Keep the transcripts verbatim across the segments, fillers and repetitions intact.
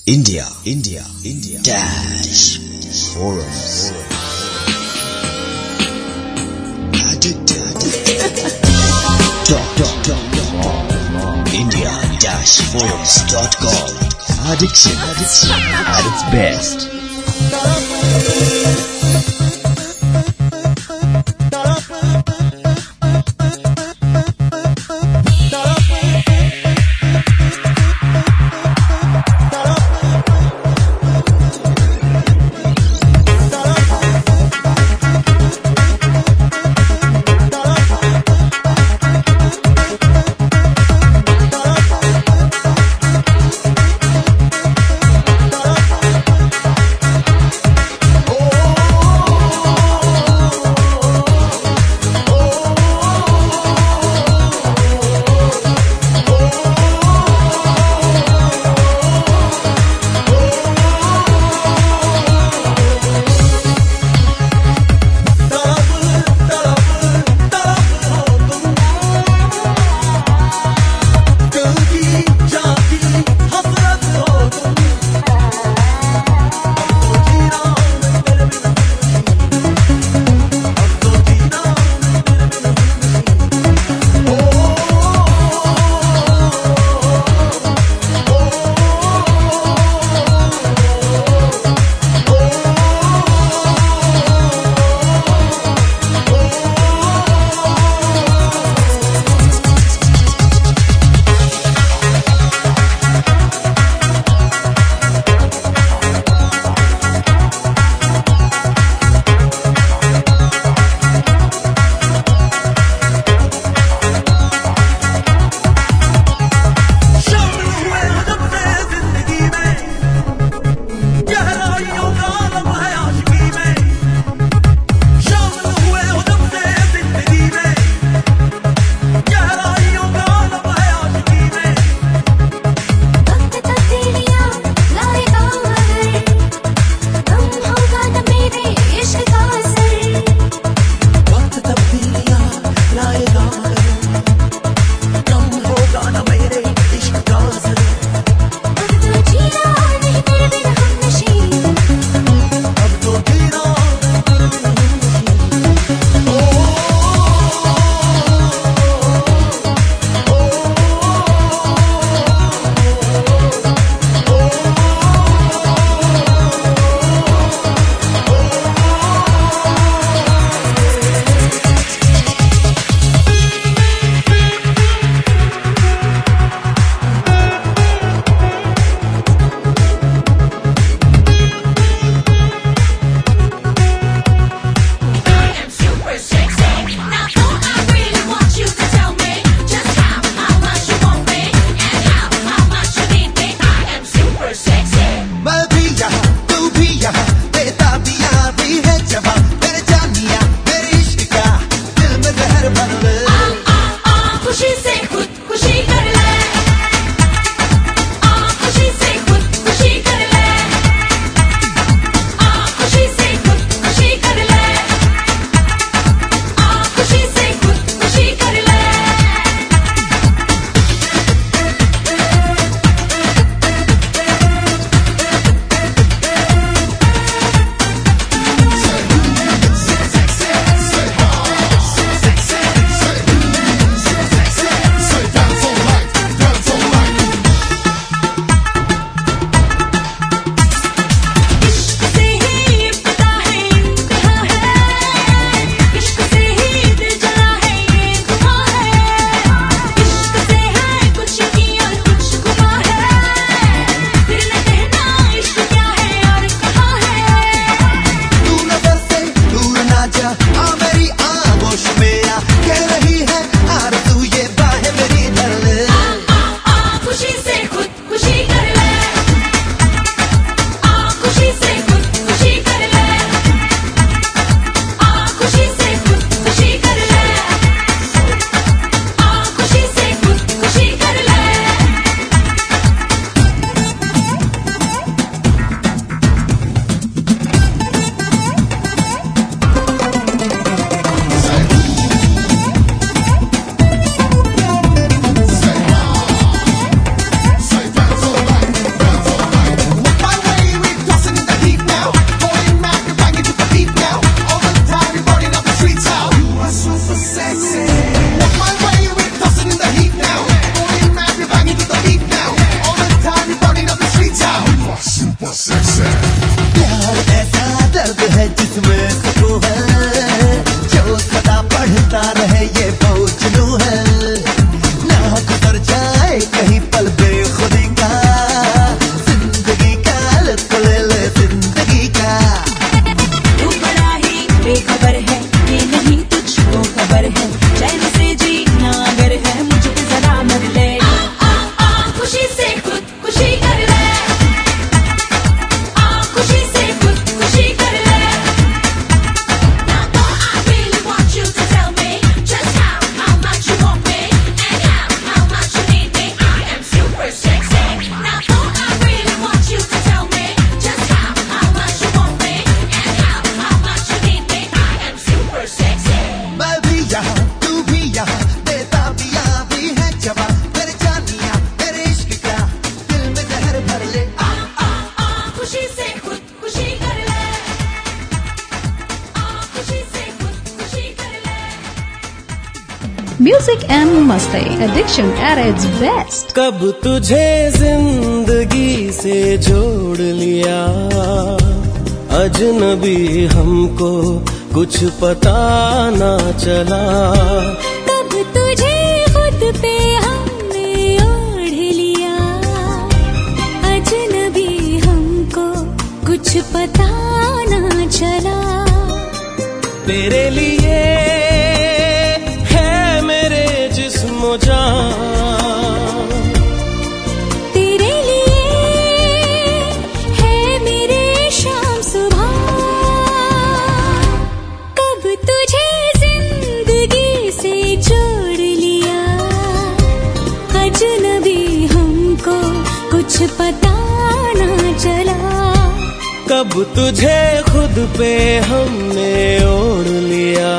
India, India, India dash forums. Addicted. Dot dot dot dot. India dash forums dot com. Addiction, addiction at its best. Oh Music and मस्ती, addiction at its best. कब तुझे जिंदगी से जोड़ लिया अजनबी हमको कुछ पता ना चला। कब तुझे खुद पे हमने ओढ़ लिया अजनबी हमको कुछ पता ना चला। तेरे लिए है मेरे जिस्म जान, तेरे लिए है मेरे शाम सुबह। कब तुझे जिंदगी से जोड़ लिया अजनबी हमको कुछ पता ना चला। कब तुझे खुद पे हमने ओढ़ लिया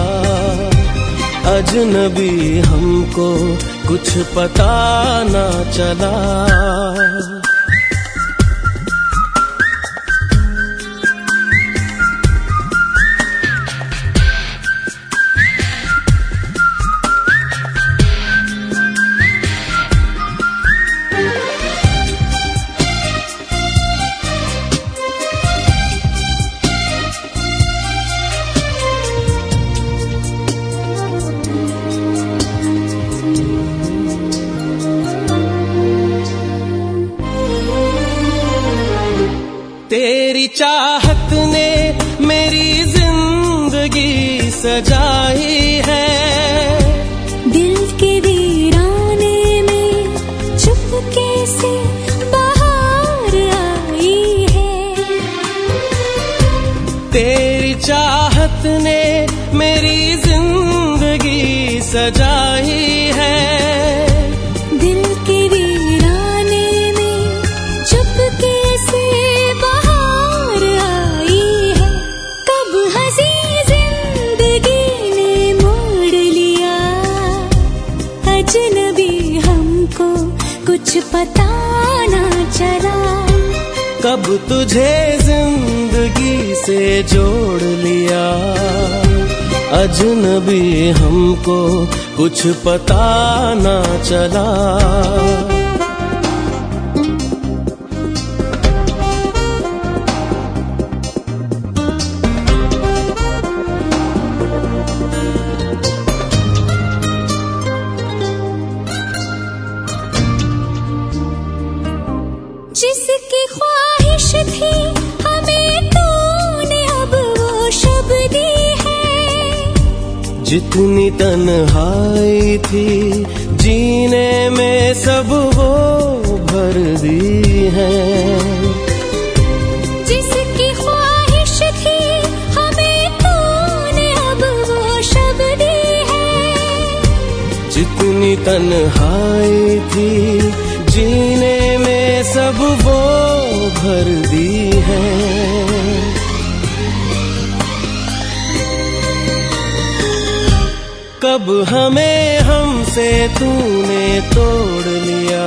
अजनबी हमको कुछ पता ना चला। तेरी चाहत ने मेरी जिंदगी सजाई है, दिल के वीराने में चुपके से बाहर आई है। तेरी चाहत ने मेरी जिंदगी सजाई है, दिल के वीराने में चुपके से बाहर आई है। कब हंसी जिंदगी ने मोड़ लिया अजनबी हमको कुछ पता ना चला। कब तुझे जिंदगी से जोड़ लिया अजनबी हमको कुछ पता ना चला। जिसकी ख्वाहिश थी हमें तूने अब वो शब दी है। जितनी तन्हाई थी जीने में सब वो भर दी है। जिसकी ख्वाहिश थी हमें तूने अब वो शब दी है। जितनी तन्हाई थी जीने में सब वो भर दी है। कब हमें हमसे तूने तोड़ लिया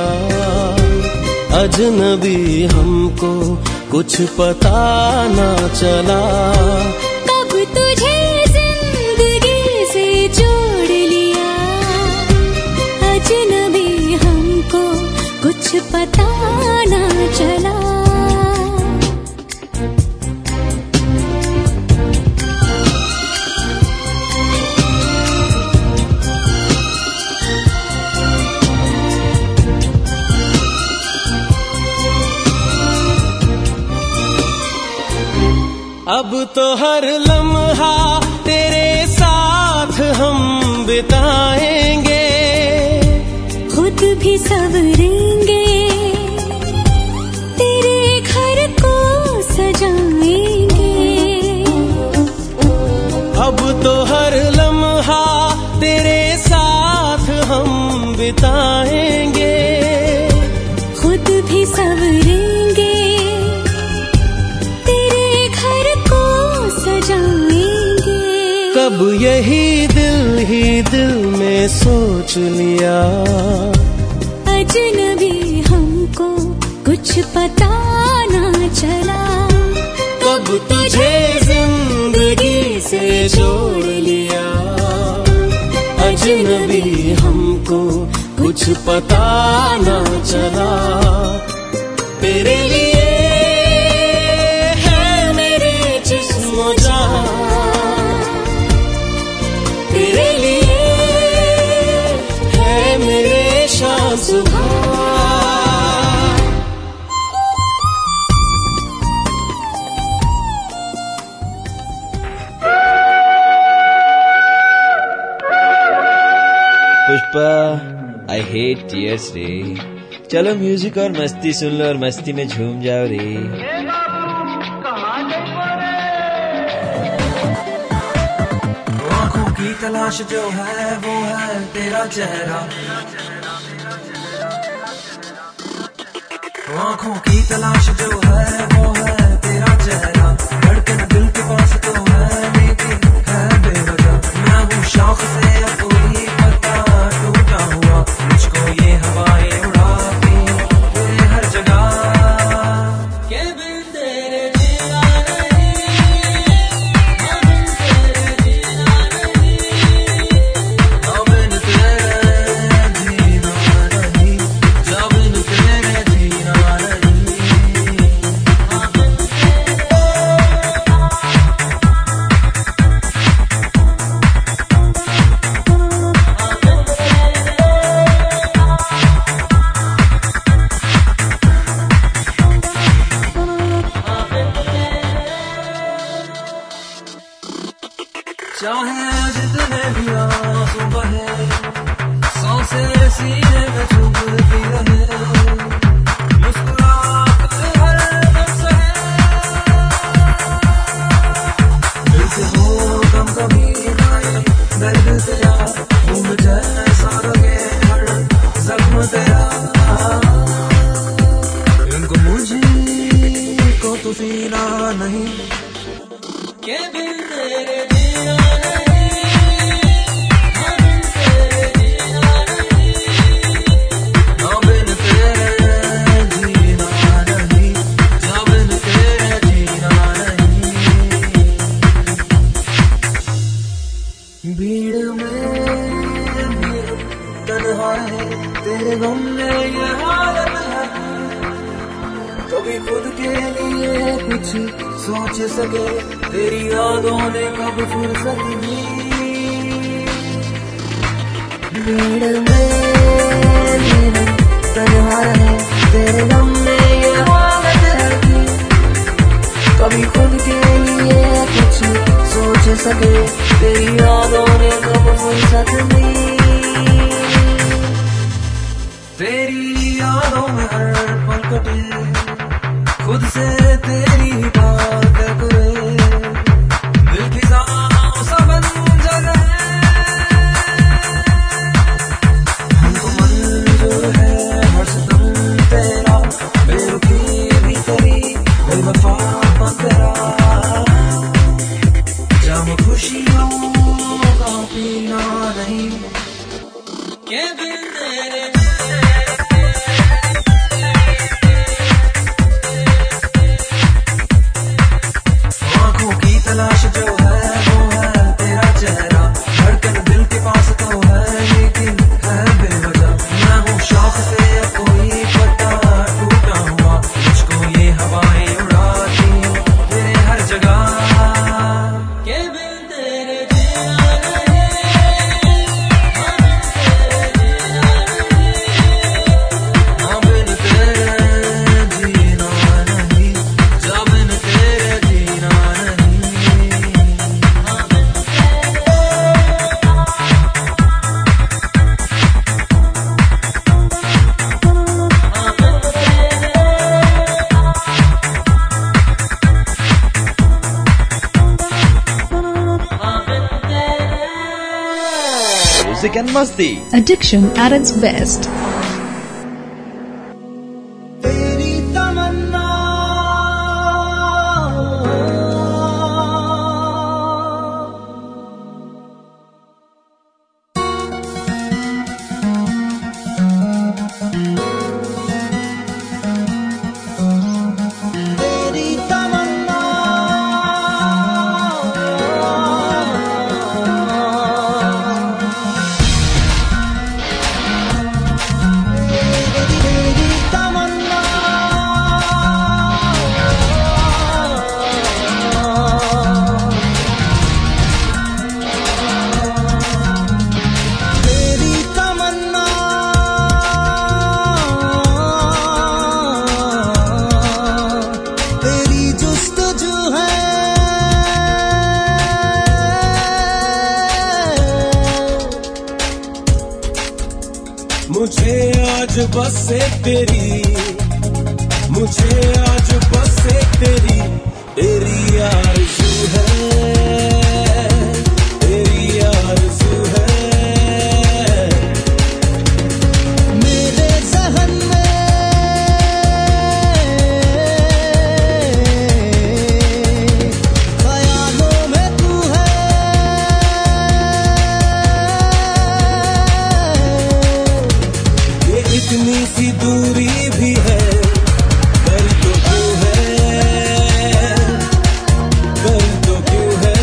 अजनबी हमको कुछ पता ना चला। कब तुझे जिंदगी से जोड़ लिया अजनबी हमको कुछ पता ना चला। अब तो हर लम्हा तेरे साथ हम बिताएंगे, खुद भी संवरेंगे तेरे घर को सजाएंगे। अब तो हर लम्हा तेरे साथ हम बिताएंगे, खुद भी संवरेंगे तेरे घर को सजाएंगे। कब यही दिल ही दिल में सोच लिया अजनबी हमको कुछ पता ना चला। कब तुझे जिंदगी से जोड़ लिया अजनबी हम हमको कुछ पता ना चला। तेरे लिए है मेरे जिस्म जान, तेरे लिए है मेरे शाम सुबह। पुष्पा, आई हेट टीयर्स रे। चलो म्यूजिक और मस्ती सुन लो और मस्ती में झूम जाओ रे। आँखों की तलाश जो है वो है तेरा चेहरा, आँखों की तलाश जो है वो है तेरा चेहरा। धड़कन दिल के पास तो है लेकिन है बेवजह। मैं हूँ शौक से कोई पता टूटा हुआ, मुझको ये हवाएं उड़ाती तेरे हर जगह। के बिन तेरे जीना नहीं, ना बिन तेरे जीना नहीं, ना बिन तेरे जीना नहीं, जा बिन तेरे जीना नहीं। चाहे जितने भी आंसू बहे, सांसें सीने में चुभती रहे, मुस्कुराहट हर दम सहे। दिल से हो गम कभी नहीं, दर्द तेरा घूम जैसा लगे हर जख्म तेरा। इनको मुझे को तो सीना नहीं, के बिन तेरे जीना नहीं, ना बिन तेरे जीना नहीं, ना बिन तेरे जीना नहीं, जा बिन तेरे जीना नहीं। भीड़ में भीड़ तन्हा है, तेरे गम में ये हालत है। कभी खुद के लिए कुछ सोच सके, तेरी यादों ने कब फुर्सत दी। भीड़ में भीड़ तन्हा है, तेरे गम में ये हालत है कि कभी खुद के लिए कुछ सोच सके, तेरी यादों ने कब फुर्सत दी। तेरी यादों में हर पल कटे, खुद से तेरी बात करे, दिल की सांसों सा बन जाए। हमको मंजूर है हर सितम तेरा, बेरुखी भी तेरी बेवफा तेरा। जाम खुशियों का पीना नहीं, के बिन तेरे तलाश जो है वो है तेरा चेहरा। धड़कन दिल के पास तो है लेकिन है बेवजह। मैं हूँ शौक से कोई पता टूटा हुआ, मुझको ये हवाएं उड़ाती तेरे हर जगह। के बिन तेरे जीना नहीं, ना बिन तेरे जीना नहीं, जा बिन तेरे जीना नहीं। Music and Masti. Addiction at its best. बस एक तेरी, मुझे आज बस एक तेरी, तेरी आरज़ू है, तेरी आरज़ू है। मेरे ज़हन में ख्यालों में तू है, ये इतनी सी दूरी भी है, कर तो क्यों है, कर तो क्यों है।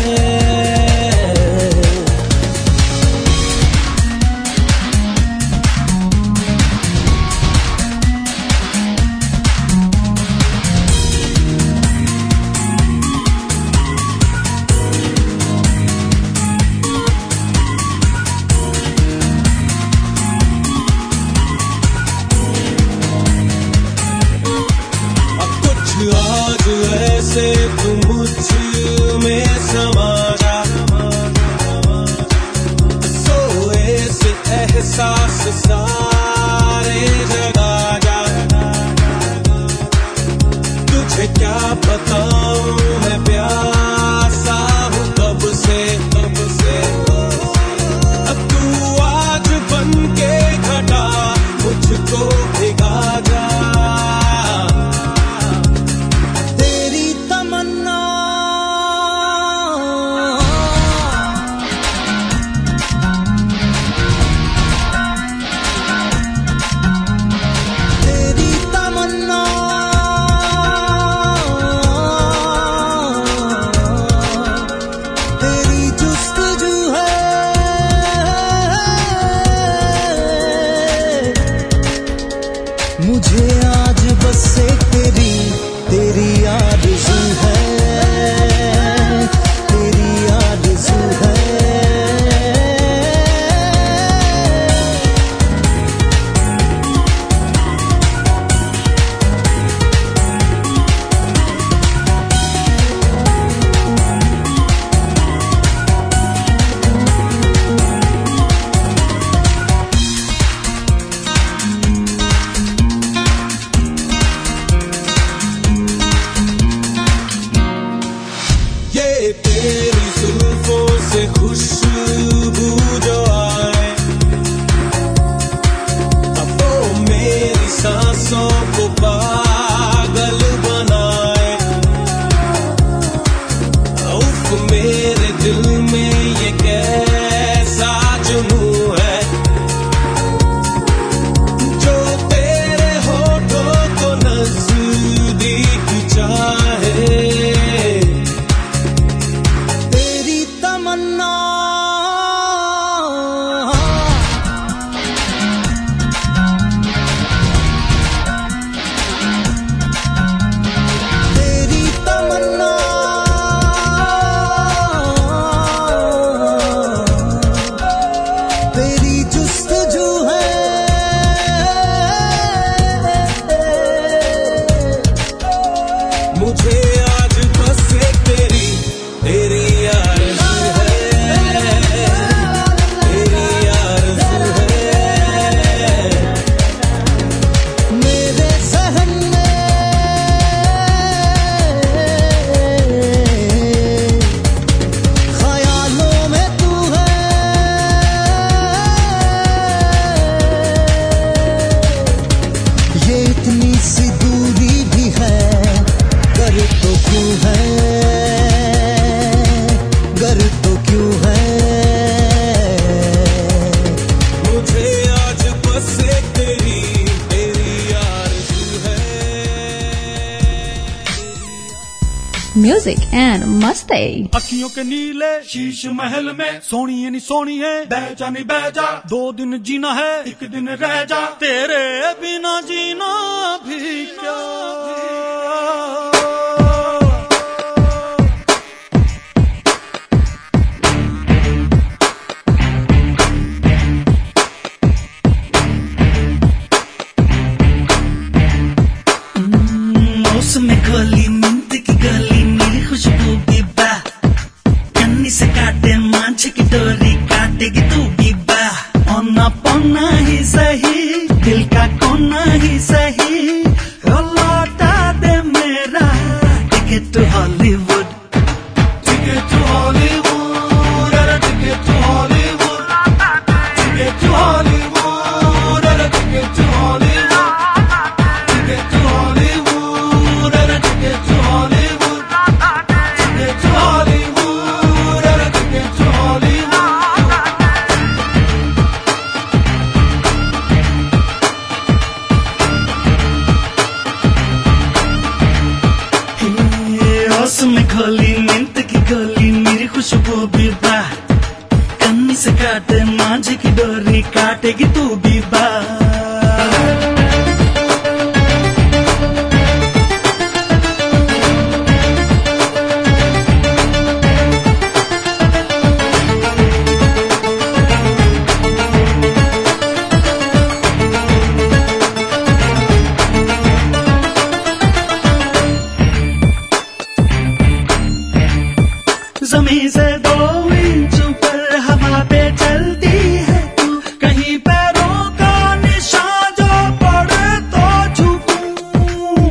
आज ऐसे तू मुझ में समा जा, सोए से एहसास सारे जगा जा। तुझे क्या बताऊं मैं प्यासा हूँ कब से, कब से। अब तू आज बन के घटा मुझको भिगा जा। मुझे आज बस एक तेरी, तेरी आरज़ू है, तेरी आरज़ू है। तेरी जुल्फों से खुशबू जो आए, अब वो मेरी सांसों को पागल बनाए। उफ मेरे दिल में ये कैसा जुनून है, जो तेरे होठों को नजदीक चाहे। मुझे आज बस एक तेरी, तेरी आरज़ू है, तेरी आरज़ू है। मेरे ज़हन में ख्यालों में तू है, ये इतनी सी दूरी भी है, गर तो क्यों है, गर तो क्यों है। मुझे आज बस एक तेरी, तेरी आरज़ू है। Music and Masti. अखियों के नीले शीश महल में सोनी है नी सोनी है, बह जा नी बह जा, दो दिन जीना है एक दिन रह जा, तेरे बिना जीना भी क्या। उसमें खोली मिंट की गली, मेरी खुशबू भी बा, कन्नी से काटे मांझ की डोरी, काटेगी तू भी बा। पौना पौना ही सही, दिल का कौन Hollywood. Ticket to Hollywood, and a ticket to Hollywood. Ticket to Hollywood, and a ticket to Hollywood. Ticket to Hollywood, and a ticket to Hollywood. Ticket to Hollywood, and a ticket to Hollywood. होश में खोली नींद की गोली मेरी खुशबू भी बा कन्नी से काटे मांझे की डोरी काटेगी तू भी बा जमीन से दो इंच ऊपर हवा पे चलती है तू कहीं पैरों का निशान जो पड़े तो झुकूं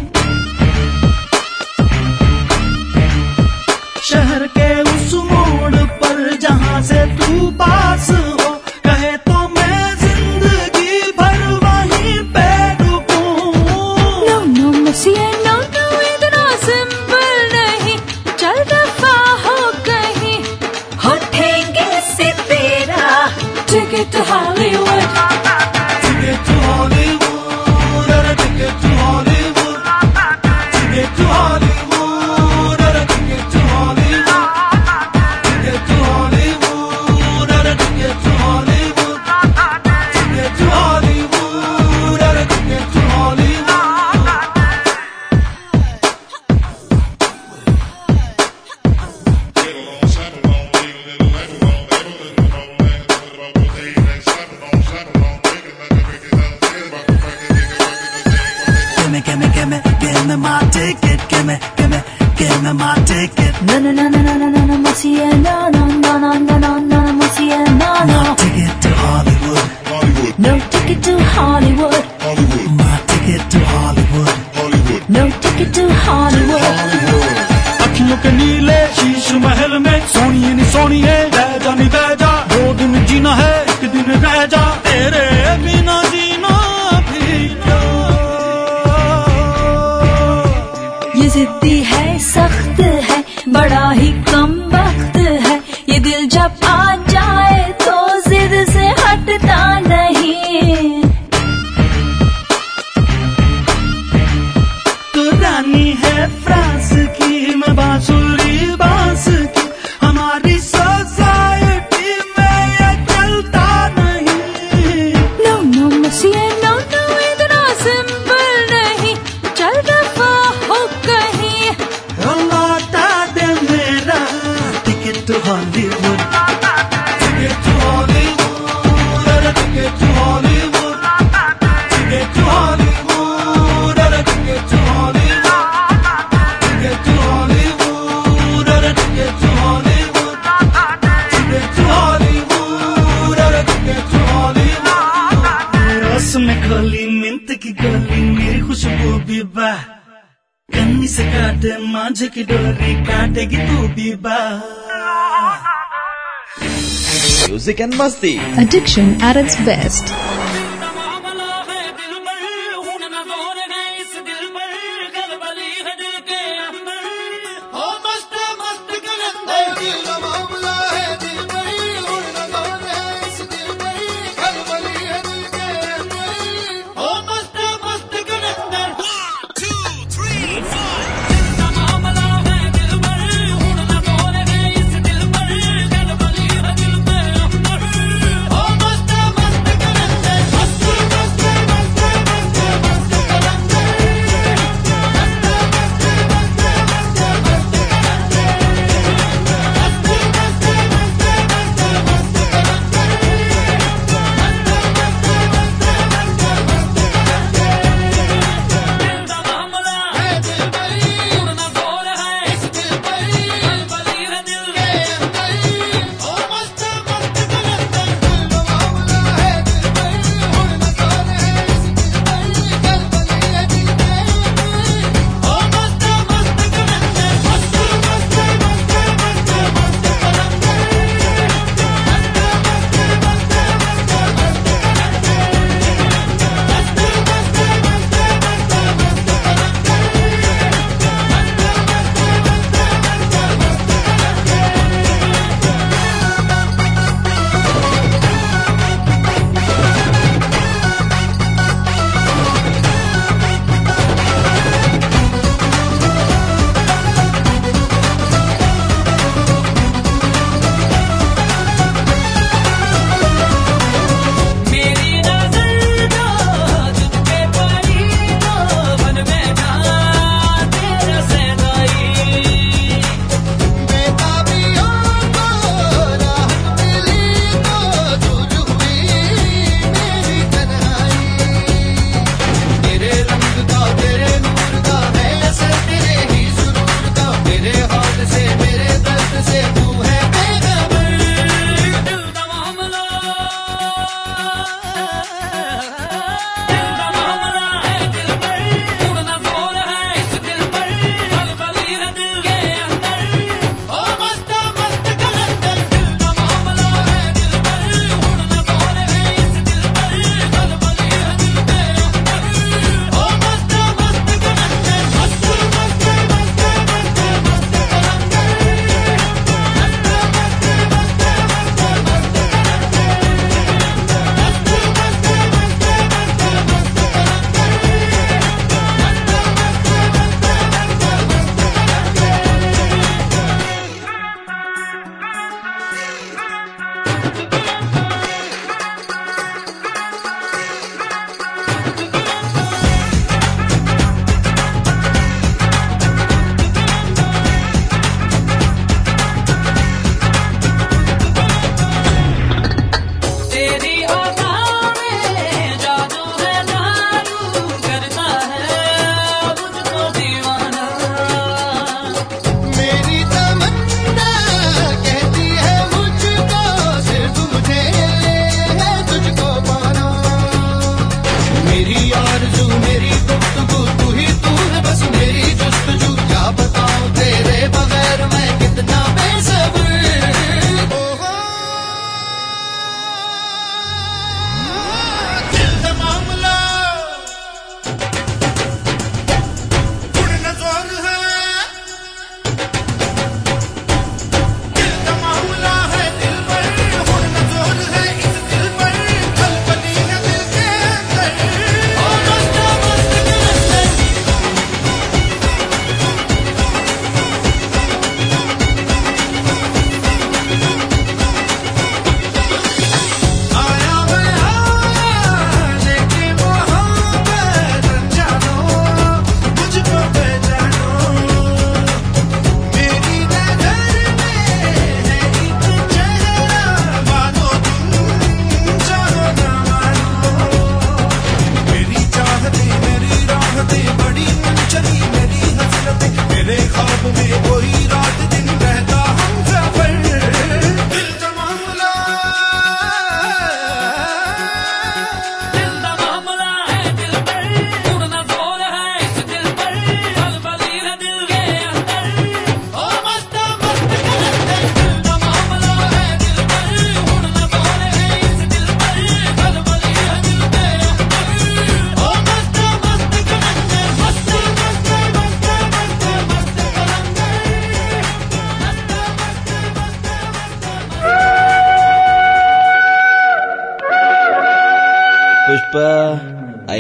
शहर के उस मोड़ पर जहां से तू पास हो कहे तो मैं जिंदगी भर वहीं पे रुकूं No, no, Monsieur, no, no, इतना सिंपल नहीं चल दफा हो कहीं उठेंगे से तेरा Ticket to Hollywood. Ticket to Hollywood, and a ticket to Hollywood. Ticket to Hollywood, and a ticket to Hollywood. Ticket to Hollywood, and a ticket to Hollywood. Ticket to Hollywood, and a ticket to Hollywood. Gimme, gimme, gimme, gimme my ticket, gimme, gimme, gimme my ticket. No, no, no, no, no, no, no, no, Monsieur, no, no, no, no, no, no, no, no, Monsieur, no, My no. ticket to Hollywood, No ticket to Hollywood. my ticket to Hollywood. No ticket to Hollywood. अखियों के नीले शीश महल में सोनिए नी सोनिए रह जा नी बह जा दो दिन जीना है एक दिन रह जा तेरे बिना जीना भी क्या ये जिद्दी है सख्त है बड़ा ही कम वक्त है ये दिल जब आ जाए तो जिद से हटता नहीं तू रानी है फ्रांस की मैं बांसुरी बांस की हमारी सोसाइटी में ये चलता नहीं No, no, Monsieur, no, no, इतना सिंपल नहीं चल दफा हो कहीं लौटा दे मेरा ticket to Hollywood Ticket to Hollywood, and a ticket to Hollywood. Ticket to Hollywood, and a ticket to Hollywood. Ticket to Hollywood, and a ticket to Hollywood. Ticket to Hollywood, and a ticket to Hollywood. रस में खोली Myint की गोली मेरी खुशबू भी बा कन्नी से काटे मांझे की डोरी काटेगी तू भी बा Music and Masti. Addiction at its best.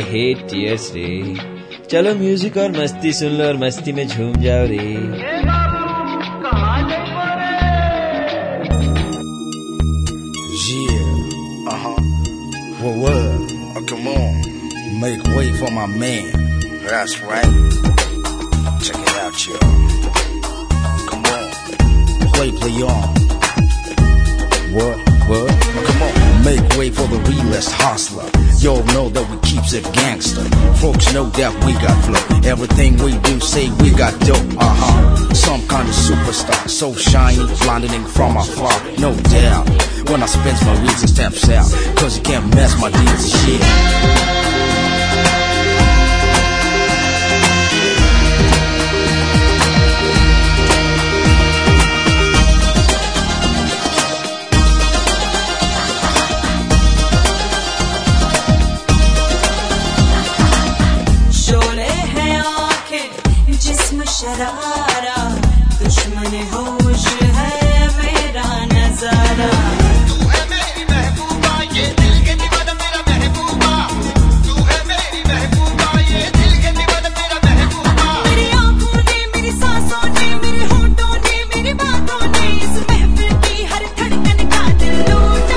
hate tears रे. चलो म्यूजिक और मस्ती सुन लो और मस्ती में झूम जाओ रे. Yeah, uh-huh. Well, what? Oh, come on. Make way for my man. That's right. Check it out, y'all. Come on. Play, play on. What? What? Oh, come on. Make way for the realest hustler. Y'all know that we keeps it gangster. Folks know that we got flow. Everything we do, say we got dope. Uh-huh. Some kind of superstar. So shiny, blinding from afar. No doubt. When I spend my wheels and steps out. Cause you can't mess my deals and shit. Sharara दुश्मन होश है मेरा नजारा. तू है मेरी महबूबा ये दिल के दीवाना मेरा महबूबा. तू है मेरी महबूबा ये दिल के दीवाना मेरा महबूबा. मेरी आंखों ने मेरी सांसों ने मेरे होठों ने मेरी बातों ने इस महफिल की हर धड़कन का दिल लूटा.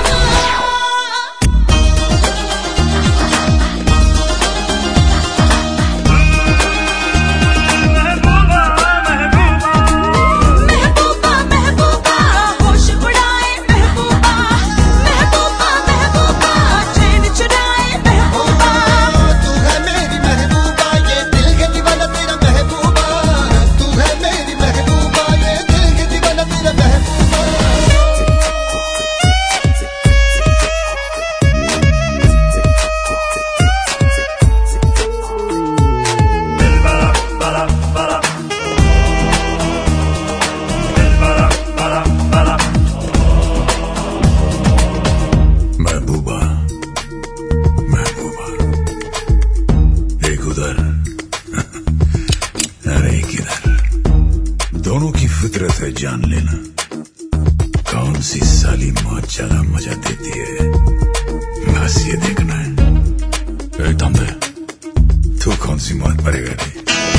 दोनों की फितरत है जान लेना. कौन सी साली मौत ज्यादा मजा देती है बस ये देखना है. एकदम दे तू कौन सी मौत मरेगा नहीं.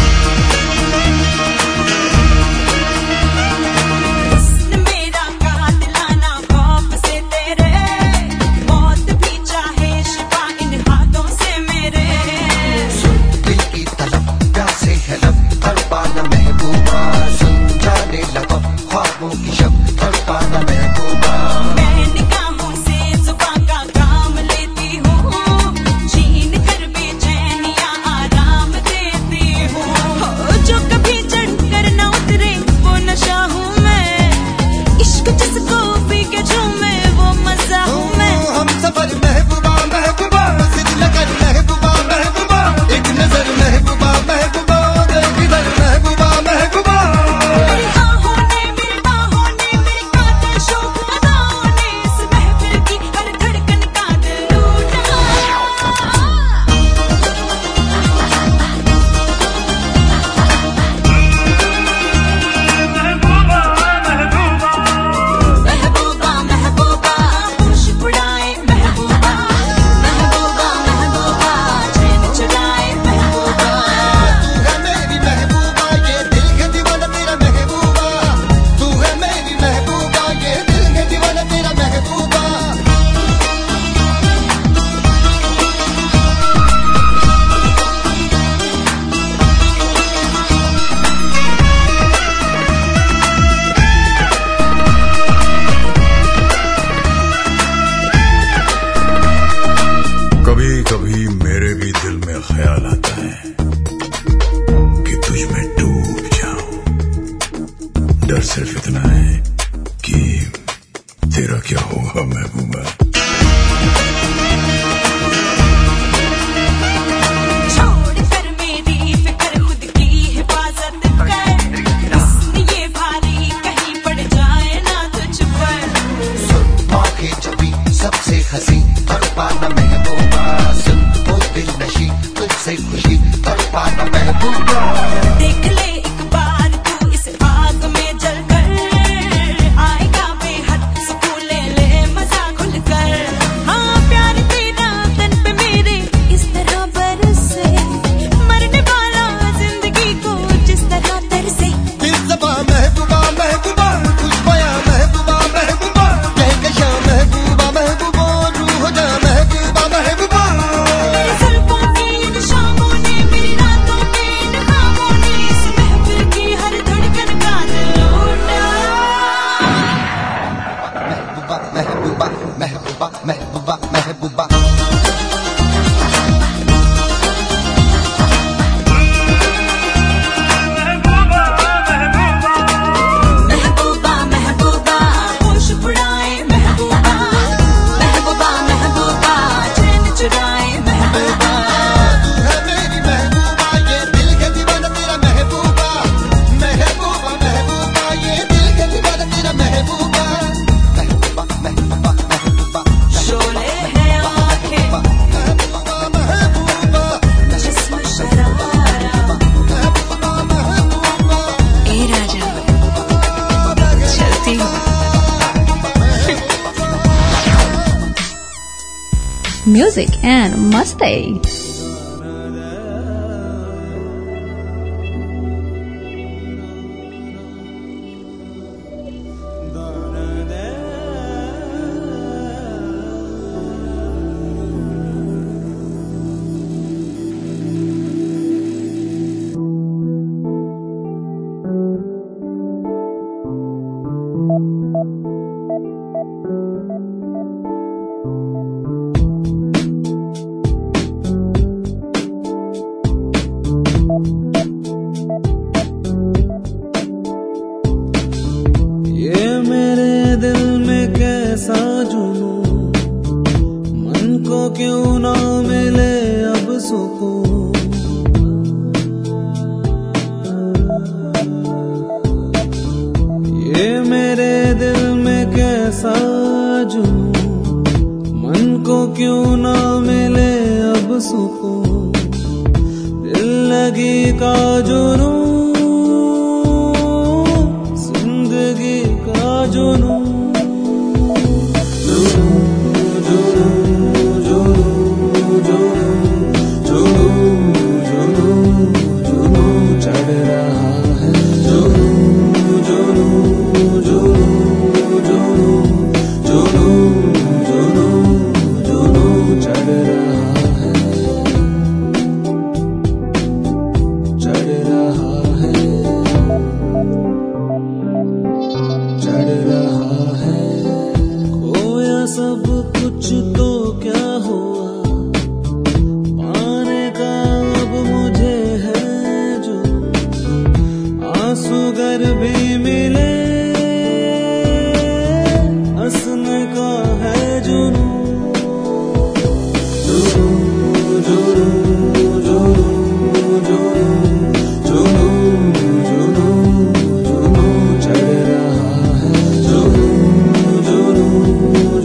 मेरा कातिलाना खौफ से तेरे मौत भी चाहे शिफा इन हाथों से मेरे. दिल की तलब प्यासे है लब तड़पाना महबूबा. सुन जाने लगा ख्वाबों की शब तड़पाना महबूबा. मैं निगाहों से जुबां का काम लेती हूँ. छीन कर बेचैनियां आराम देती हूँ. जो कभी चढ़ कर न उतरे वो नशा हूँ मैं. इश्क जिसको पी के झूमे वो मजा हूँ मैं. हम सफर महबूबा महबूबा सिद्ध लगन महबूबा महबूबा. एक नजर महबूबा महबूबा किधर महबूबा महबूबा. मेरी आहों ने मेरी बाहों ने मेरी कातिल शौक अदाओं ने इस महफिल की हर धड़कन का दिल लूटा. महबूबा महबूबा होश उड़ाए महबूबा. महबूबा महबूबा चैन चुराए महबूबा. तू है मेरी महबूबा ये दिल के दीवाना मेरा महबूबा. तू है मेरी महबूबा ये दिल के दीवाना मेरा महबूबा. कभी कभी मेरे भी दिल में ख्याल आता है कि तुझ में डूब जाऊं. डर सिर्फ इतना है कि तेरा क्या होगा महबूबा. छोड़ कर मेरी फिक्र खुद की हिफाजत कर. हुस्न ये भारी कहीं पड़ जाए ना तुझ पर. मौके जबी सबसे हंसी तड़पाना महबूबा. सुन वो दिल नशी तुझसे खुशी तड़पाना महबूबा. देख ले एक बार तू इस आग में जल कर. आएगा बेहद सुकून ले ले मजा खुल कर. हाँ प्यार तेरा तन पे मेरे इस तरह बरस music and masti. क्यों ना मिले अब सुकून, ये मेरे दिल में कैसा जुनून, मन को क्यों ना मिले अब सुकून, दिल लगी का जुनून, जिंदगी का जुनून, सब कुछ तो क्या हुआ, पाने का अब मुझे है जो, आंसू गर भी मिले हंसने का है जुनून, जुनून जुनून जुनून जुनून जुनून जुनून चढ़ रहा है, जुनून जुनून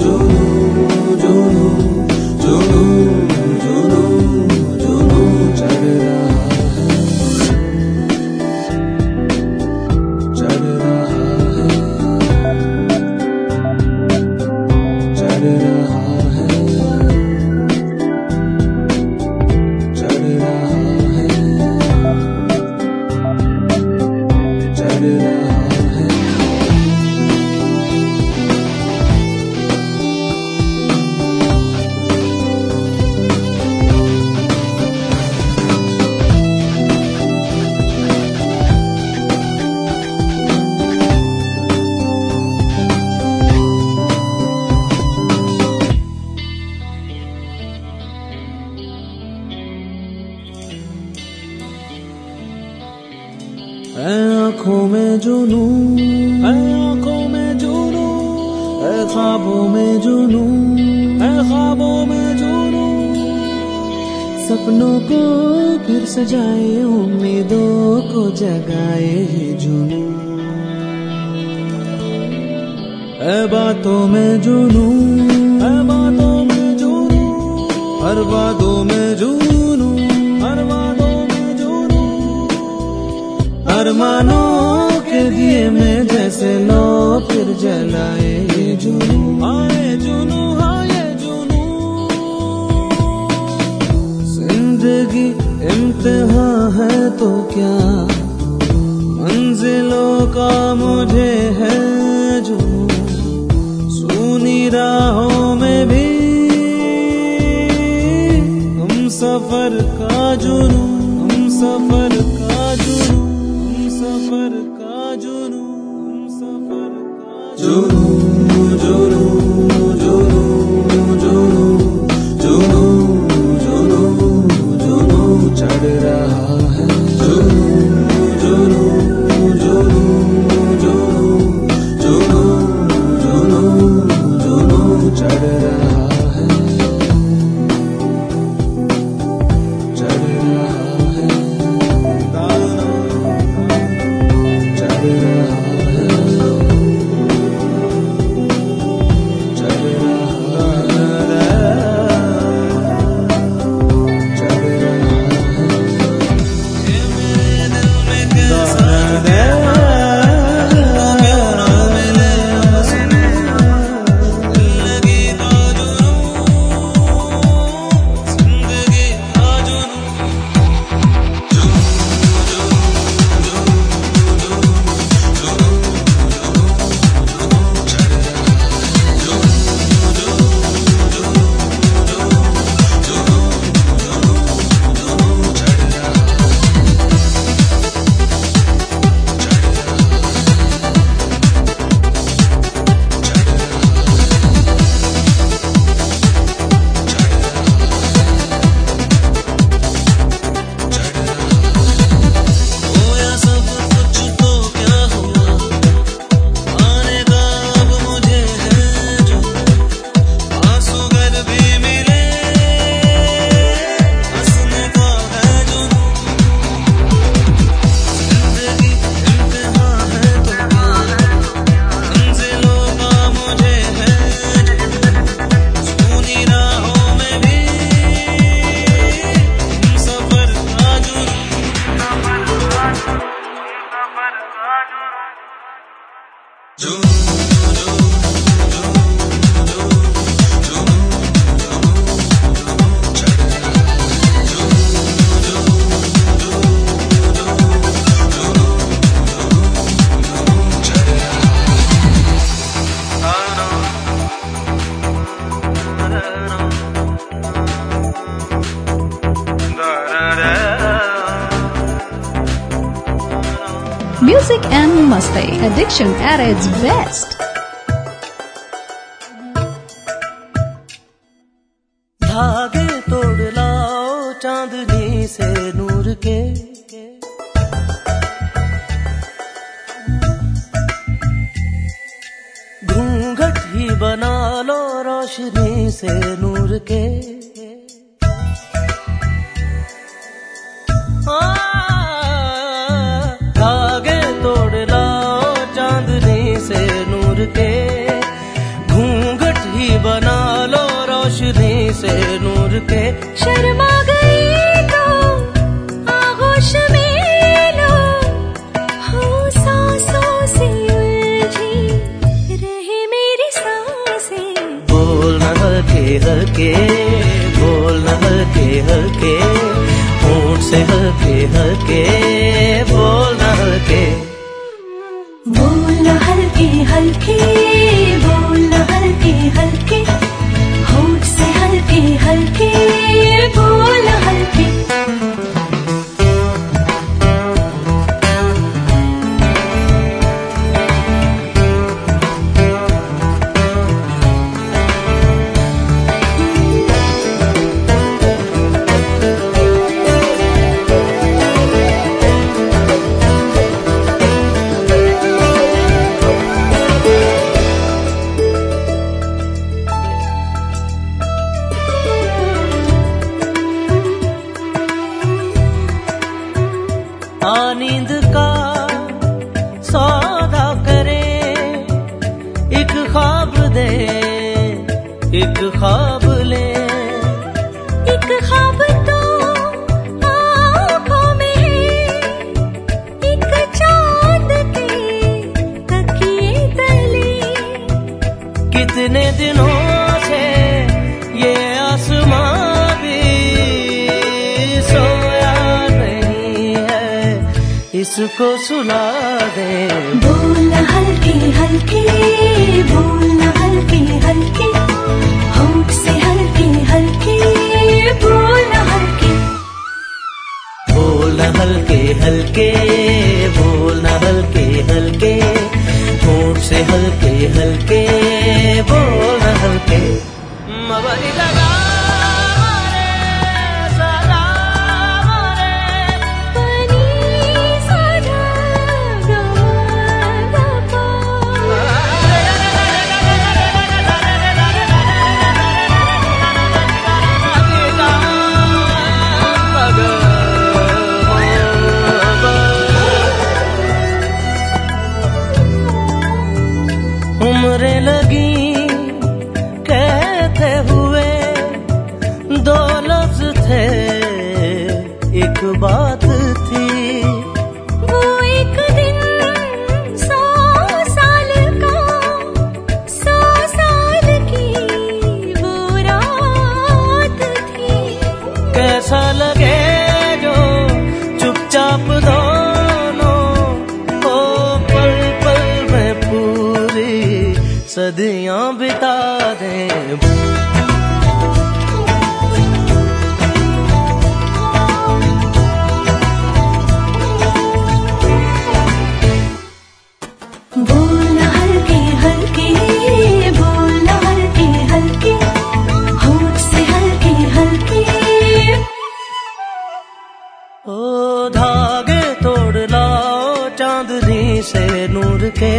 आँखों में जुनून, आँखों में जुनून, ख्वाबों में जुनून, ख्वाबों में जुनून, सपनों को फिर सजाए, उम्मीदों को जगाए जुनून, है बातों में जुनून, है बातों में जुनून, हर बातों में जुनून, हर बातों में जुनून, अरमानों के दिए में जैसे लो फिर जलाए ये जुनून, आए जुनून, आए जुनून, जिंदगी इम्तिहान है तो क्या, मंजिलों का मुझे है जुनून, सुनी राहों में भी हम सफर का जुनून, हम सफर का जुनून, हम सफर का जुनून, हम सफर का जुनून, जुनून जुनून जुनून जुनून जुनून जुनून चढ़ रहा है, जुनून जुनून जुनून जुनून जुनून जुनून चढ़ रहा है, चढ़ रहा है, चढ़ रहा है। Music and Masti. Addiction at its best. धागे तोड़ लाओ चांदनी से नूर के, घूंघट ही बना लो रोशनी से नूर के। धागे तोड़ लाओ चांदनी से नूर के, घूंघट ही बना लो रोशनी से नूर के। शर्मा गई तो आगोश में लो, हो सांसों से उलझी रहे मेरी सांसें। बोल न हल्के हल्के, बोल न हल्के हल्के, होंठ से हल्के हल्के, बोल न हल्के। बोल न हल्के हल्के, बोल न हल्के हल्के, होंठ से हल्के हल्के, बोल न हल्के। नींद का सौदा करे, एक ख्वाब दे, एक ख्वाब ले। एक ख्वाब तो आँखों में है, एक चांद के तकिए तले। कितने दिनों से ये आसमां भी सोया नहीं है, इसको सुला दे। बोल न हल्के हल्के, बोल न हल्के हल्के, होंठ से हल्के हल्के, बोल न हल्के। बोल न हल्के हल्के, बोल न हल्के हल्के, होंठ से हल्के हल्के, बोल न हल्के। मबरी लगा उम्रें लगी कहते हुए, दो लफ्ज थे एक बात थी। वो एक दिन सौ साल का, सौ साल की वो रात थी। कैसा लगे जो चुपचाप दोनों हो पल पल में पूरी सदियां बिता दें। बोल न हल्के हल्के, बोल न हल्के हल्के, होंठ से हल्के हल्के। ओ धागे तोड़ लाओ चांदनी से नूर के,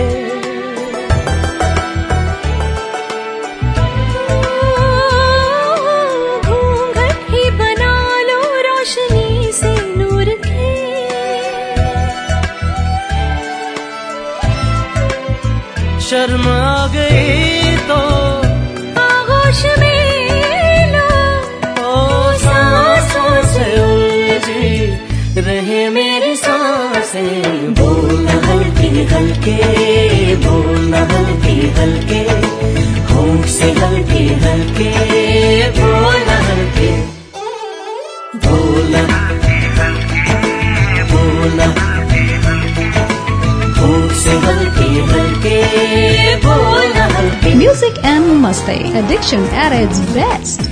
घूंघट ही बना लो रोशनी से नूर के। शर्म आ गई तो आगोश में लो, ओ सांसों से उलझी रहे मेरी सांसें। बोल न हल्के हल्के बोलना हल्के हल्के होंठ से हल्के हल्के बोलना हल्के बोलना बोलना होंठ से हल्के हल्के बोलना हल्के। Music and Masti, addiction at its best.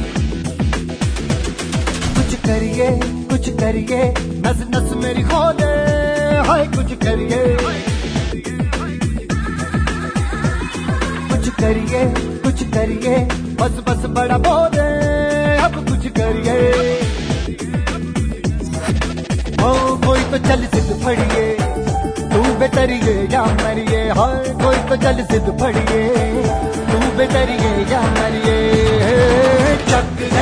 कुछ करिए कुछ करिए नस नस मेरी खोले हाय कुछ करिए कुछ करिए कुछ करिए बस बस बड़ा बोले अब कुछ करिए ओ कोई तो चल सिद्ध फड़िए तू बेतरिए या मरिए हाय कोई तो चल सिद्ध फड़िए तू बेतरिए या मरिए चक दे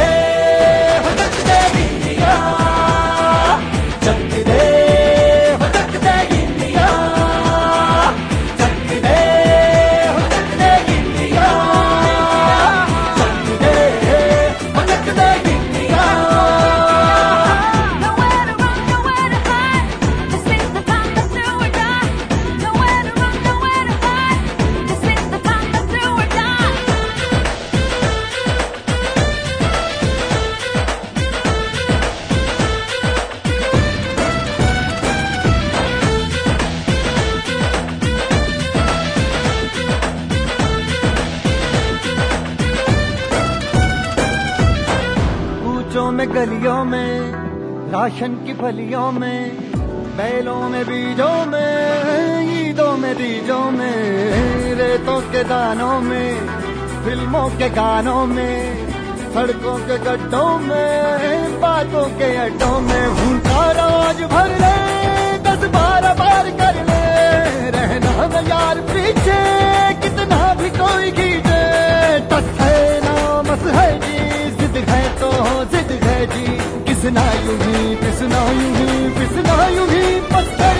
में गलियों में राशन की फलियों में बैलों में बीजों में ईदों में बीजों में रेतों के दानों में फिल्मों के गानों में सड़कों के गड्ढों में बातों के अड्डों में भूलता राज भर ले दस बारह बार कर ले रहना न यार पीछे कितना भी कोई खींचे टस है ना मस है जी जिद है तो जिद है जी किसना यूं ही पिसना यूं ही पिसना यूं ही पत्थर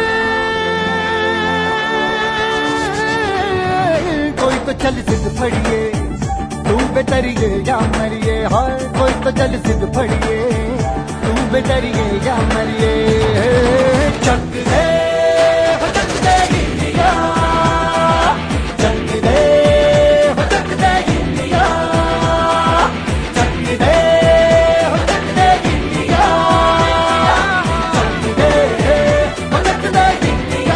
कोई तो चल सिद्ध फड़िए तू बेतरिए या मरिए हाय कोई तो चल सिद्ध फड़िए तू बेतरिए या मरिए चक दे चक दे गिलिया चक दे चक दे गिलिया चक दे चक दे गिलिया चक दे चक दे गिलिया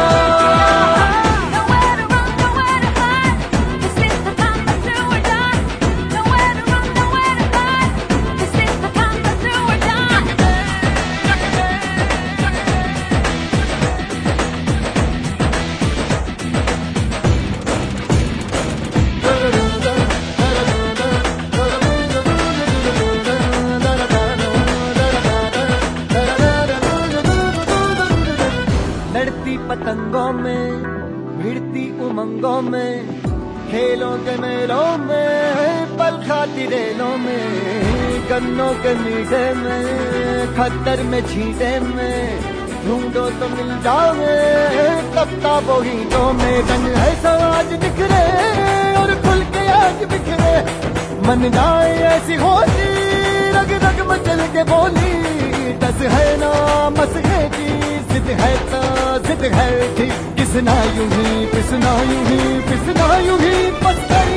लड़ती पतंगों में भिड़ती उमंगों में खेलों के मेलों में पल खाती रेलों में गन्नों के मीठे में खद्दर में छींटे में ढूंढो तो मिल जाओगे तख्ता बोगीटों में रंग है समाज बिखरे और खुल के आज बिखरे मन जाए ऐसी होली रग रग मचल के बोली दस है ना मस है जी जिद है तो जिद है ठीक किसना यूं ही पिसना यूं ही पिसना यूं ही पत्थर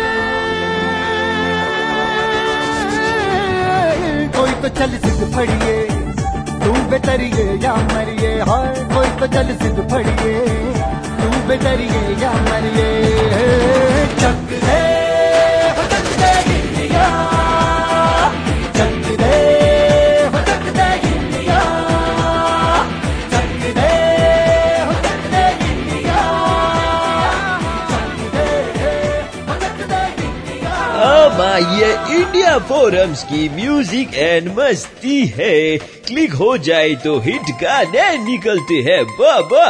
कोई तो चल सिद्ध फड़िए तू बेतरिए या मरिए हाय कोई तो चल सिद्ध फड़िए तू बेतरिए या मरिए चक दे चक दे गिलिया चक दे चक दे गिलिया चक दे चक दे गिलिया चक दे चक दे गिलिया। अब आइए इंडिया फोरम्स की म्यूजिक एंड मस्ती है। क्लिक हो जाए तो हिट गाने निकलते हैं बाबा।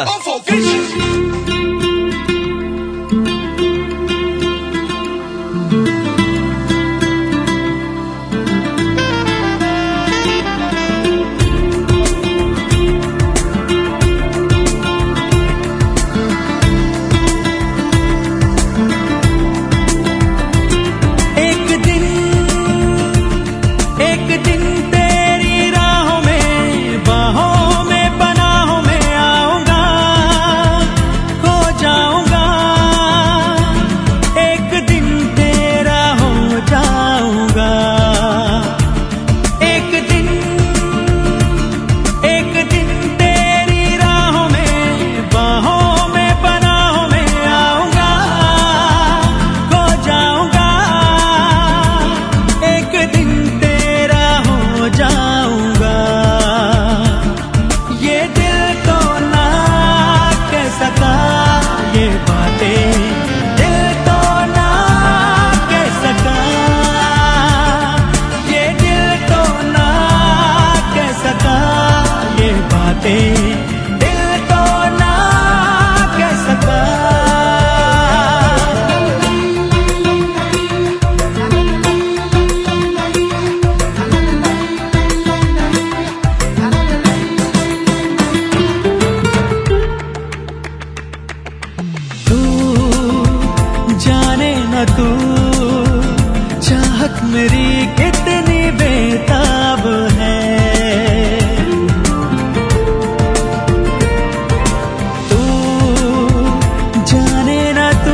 मेरी कितनी बेताब है। तू जाने ना तू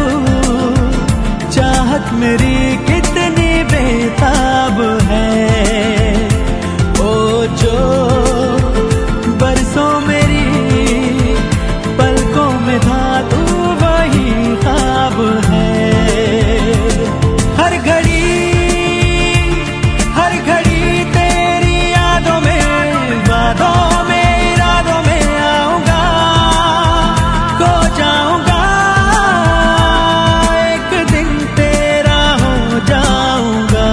चाहत मेरी कितनी बेताब है। ओ जो बरसों मेरी पलकों में था तू वही ख्वाब है। हर घड़ी हर घड़ी तेरी यादों में वादों में इरादों में आऊंगा, खो जाऊंगा, एक दिन तेरा हो जाऊंगा।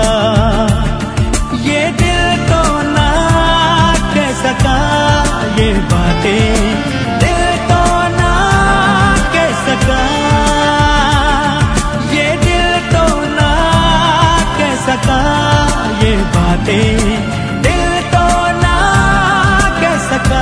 ये दिल तो ना कह सका ये बातें, दिल तो ना कह सका ये दिल तो ना कह सका ये बातें, दिल तो ना कह सका।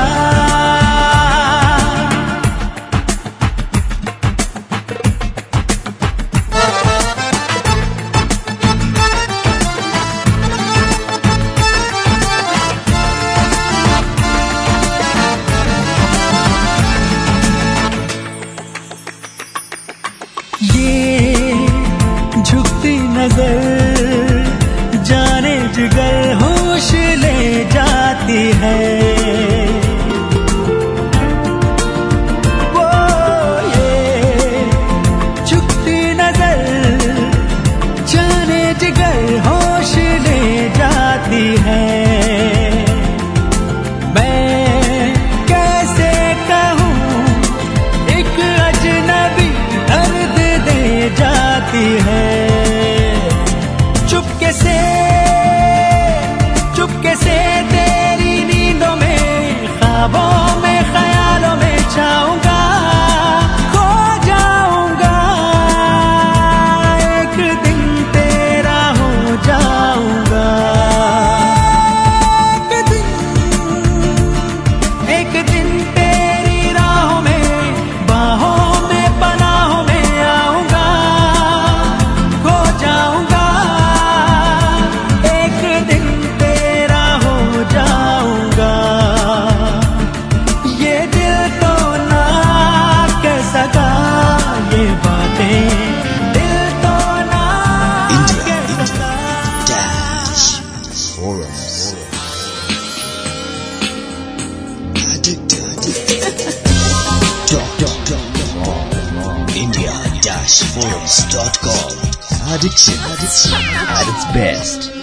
ये झुकती नजर जाने जिगर होश ले जाती है। वो ये झुकती नजर जाने जिगर होश ले जाती है। मैं कैसे कहूँ एक अजनबी दर्द दे जाती है। चुपके से चुपके से तेरी नींदों में ख्वाबों में ख्यालों में छाऊंगा, खो जाऊंगा, एक दिन तेरा हो जाऊंगा। एक दिन एक दिन तेरी राहों में बाहों में पनाहों में आऊंगा, खो जाऊंगा, एक दिन तेरा हो जाऊंगा। ये दिल तो ना कह सका ये बातें, दिल तो ना कह सका। India Forums dot com. Addiction at its best.